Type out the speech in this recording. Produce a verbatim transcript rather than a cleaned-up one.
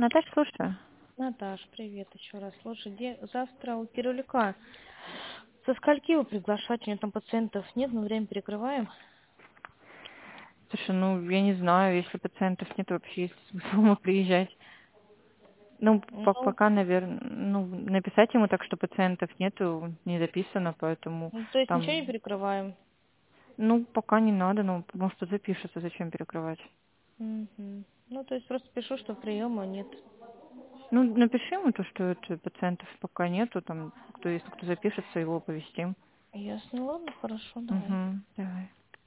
Наташа, слушаю. Наташ, привет еще раз. Слушай, где завтра у Кириллика со скольки его приглашать? У него там пациентов нет, но время перекрываем. Слушай, ну, я не знаю, если пациентов нет, вообще есть смысл ему приезжать. Ну, по- Ну, пока, наверное, ну, написать ему так, что пациентов нету, не записано, поэтому ну, то есть ничего не там, перекрываем. ну, пока не надо, ну, может, тут запишется, зачем перекрывать. Мгм. Ну, то есть просто пишу, что приема нет. Ну, напиши ему то, что это пациентов пока нету, там, кто, если кто запишется, его оповестим. Ясно, ладно, хорошо, давай. Угу, давай.